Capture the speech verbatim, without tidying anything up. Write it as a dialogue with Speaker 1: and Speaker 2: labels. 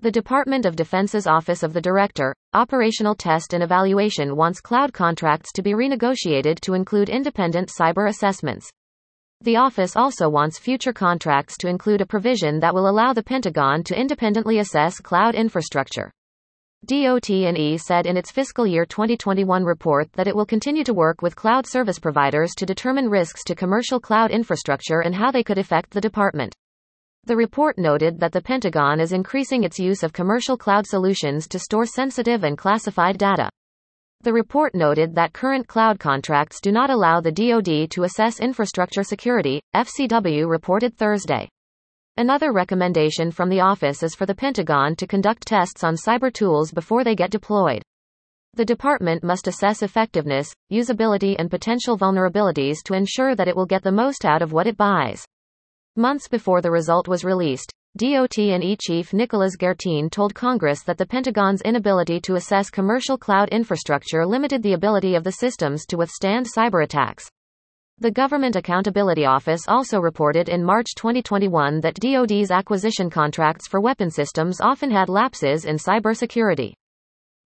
Speaker 1: The Department of Defense's Office of the Director, Operational Test and Evaluation wants cloud contracts to be renegotiated to include independent cyber assessments. The office also wants future contracts to include a provision that will allow the Pentagon to independently assess cloud infrastructure. D O T and E said in its fiscal year twenty twenty-one report that it will continue to work with cloud service providers to determine risks to commercial cloud infrastructure and how they could affect the department. The report noted that the Pentagon is increasing its use of commercial cloud solutions to store sensitive and classified data. The report noted that current cloud contracts do not allow the D O D to assess infrastructure security, F C W reported Thursday. Another recommendation from the office is for the Pentagon to conduct tests on cyber tools before they get deployed. The department must assess effectiveness, usability, and potential vulnerabilities to ensure that it will get the most out of what it buys. Months before the result was released, D O T and E Chief Nicholas Gertine told Congress that the Pentagon's inability to assess commercial cloud infrastructure limited the ability of the systems to withstand cyber attacks. The Government Accountability Office also reported in March twenty twenty-one that D O D's acquisition contracts for weapon systems often had lapses in cybersecurity.